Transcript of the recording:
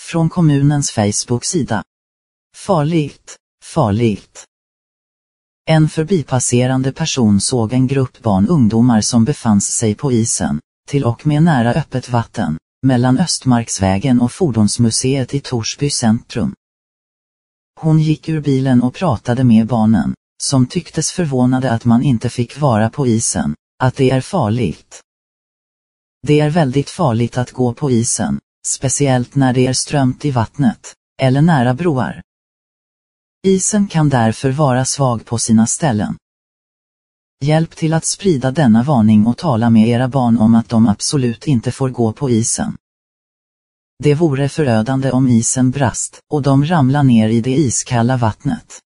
Från kommunens Facebook-sida. Farligt, farligt. En förbipasserande person såg en grupp ungdomar som befann sig på isen, till och med nära öppet vatten, mellan Östmarksvägen och Fordonsmuseet i Torsby centrum. Hon gick ur bilen och pratade med barnen, som tycktes förvånade att man inte fick vara på isen, att det är farligt. Det är väldigt farligt att gå på isen, speciellt när det är strömt i vattnet, eller nära broar. Isen kan därför vara svag på sina ställen. Hjälp till att sprida denna varning och tala med era barn om att de absolut inte får gå på isen. Det vore förödande om isen brast och de ramlar ner i det iskalla vattnet.